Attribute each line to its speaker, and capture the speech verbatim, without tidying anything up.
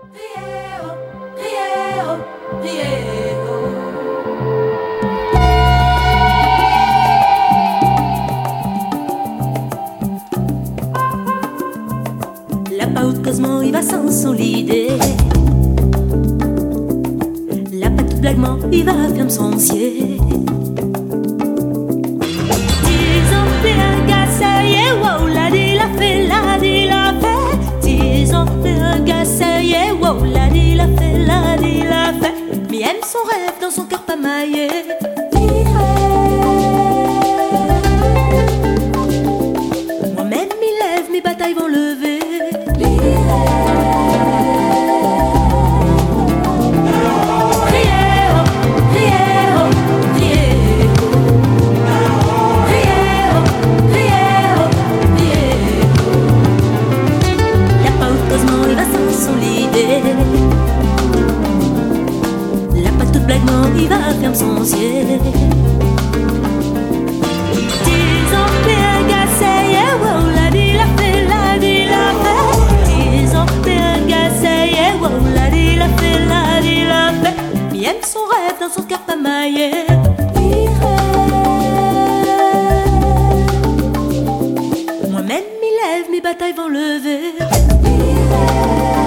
Speaker 1: La paute Cosmo il va s'ensolider. La patte blaguement il va ferme son ciel. Disons bien gars sérieux, wow la di la fait, la di la fait. Disons bien gars sérieux, wow la di la fait, la di la fait. Mais aime son rêve dans son cœur pas maillé. Moi-même il lève, mes batailles vont lever. La patte toute blaguement il va ferme son ciel. Disons bien gars sérieux, wow la di la fait, la di la fait. Disons bien gars sérieux, wow la di la fait, la di la fait. Mais aime son rêve dans son cœur pas maillé. Moi-même il lève, mes batailles vont lever.